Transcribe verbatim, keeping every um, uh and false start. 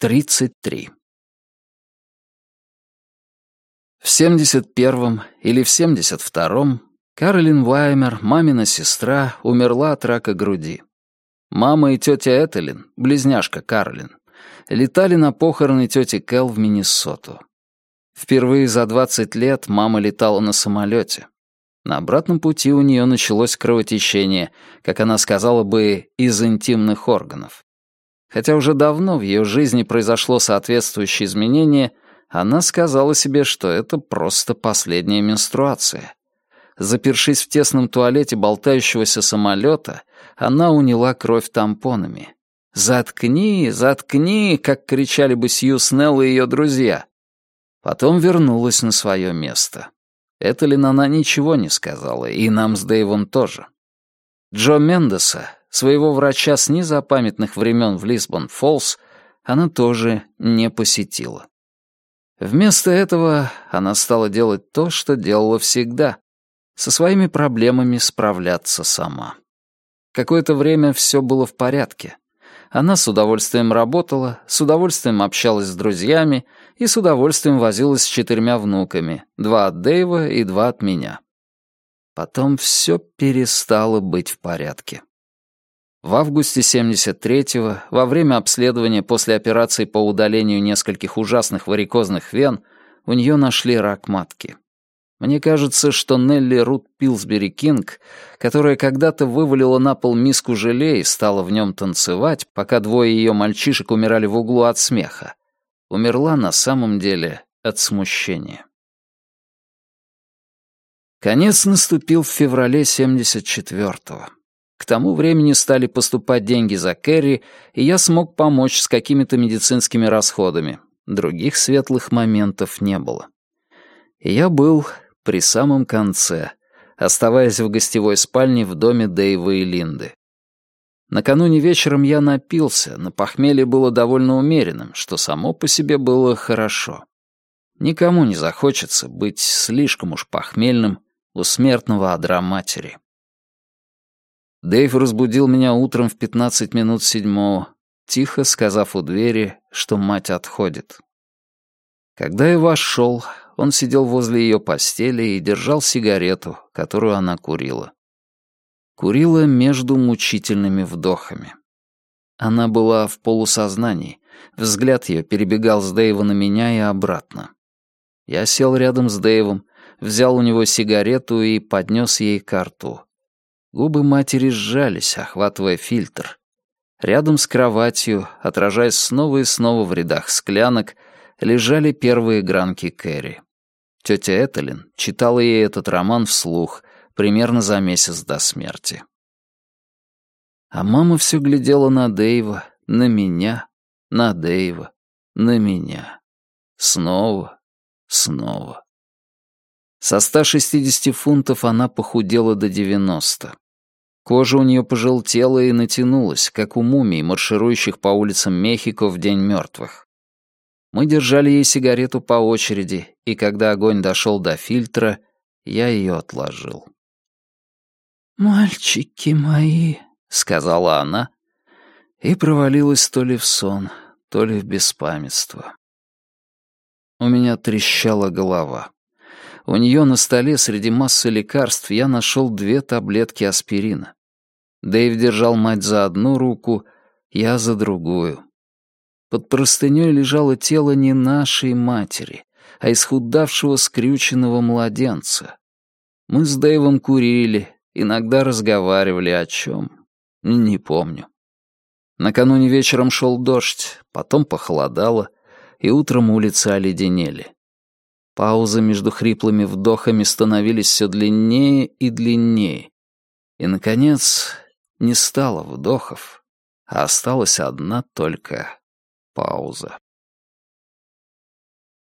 тридцать три. В семьдесят первом или в семьдесят втором Каролин Уаймер, мамина сестра, умерла от рака груди. Мама и тетя Этелин, близняшка Каролин, летали на похороны тети Кэл в Миннесоту. Впервые за двадцать лет мама летала на самолете. На обратном пути у нее началось кровотечение, как она сказала бы, из интимных органов. Хотя уже давно в ее жизни произошло соответствующее изменение, она сказала себе, что это просто последняя менструация. Запершись в тесном туалете болтающегося самолета, она уняла кровь тампонами. «Заткни, заткни!» — как кричали бы Сью Снелл и ее друзья. Потом вернулась на свое место. Этелин она ничего не сказала, и нам с Дэйвом тоже. Джо Мендеса, своего врача с незапамятных времен в Лисбон-Фоллс, она тоже не посетила. Вместо этого она стала делать то, что делала всегда — со своими проблемами справляться сама. Какое-то время все было в порядке. Она с удовольствием работала, с удовольствием общалась с друзьями и с удовольствием возилась с четырьмя внуками, два от Дэйва и два от меня. Потом все перестало быть в порядке. В августе семьдесят третьего, во время обследования после операции по удалению нескольких ужасных варикозных вен, у нее нашли рак матки. Мне кажется, что Нелли Рут Пилсбери Кинг, которая когда-то вывалила на пол миску желе и стала в нем танцевать, пока двое ее мальчишек умирали в углу от смеха, умерла на самом деле от смущения. Конец наступил в феврале семьдесят четвертого. К тому времени стали поступать деньги за Кэрри, и я смог помочь с какими-то медицинскими расходами. Других светлых моментов не было. И я был при самом конце, оставаясь в гостевой спальне в доме Дэйва и Линды. Накануне вечером я напился, но похмелье было довольно умеренным, что само по себе было хорошо. Никому не захочется быть слишком уж похмельным у смертного одра матери. Дэйв разбудил меня утром в пятнадцать минут седьмого, тихо сказав у двери, что мать отходит. Когда я вошел, он сидел возле ее постели и держал сигарету, которую она курила. Курила между мучительными вдохами. Она была в полусознании, взгляд ее перебегал с Дэйва на меня и обратно. Я сел рядом с Дэйвом, взял у него сигарету и поднес ей ко рту. Губы матери сжались, охватывая фильтр. Рядом с кроватью, отражаясь снова и снова в рядах склянок, лежали первые гранки Кэрри. Тетя Этелин читала ей этот роман вслух примерно за месяц до смерти. А мама все глядела на Дэйва, на меня, на Дэйва, на меня. Снова, снова. Со ста шестидесяти фунтов она похудела до девяноста. Кожа у нее пожелтела и натянулась, как у мумий, марширующих по улицам Мехико в День мертвых. Мы держали ей сигарету по очереди, и когда огонь дошел до фильтра, я ее отложил. «Мальчики мои», — сказала она, и провалилась то ли в сон, то ли в беспамятство. У меня трещала голова. У нее на столе среди массы лекарств я нашел две таблетки аспирина. Дэйв держал мать за одну руку, я за другую. Под простыней лежало тело не нашей матери, а исхудавшего скрюченного младенца. Мы с Дэйвом курили, иногда разговаривали о чем, не помню. Накануне вечером шел дождь, потом похолодало, и утром улицы оледенели. Паузы между хриплыми вдохами становились все длиннее и длиннее. И, наконец, не стало вдохов, а осталась одна только пауза.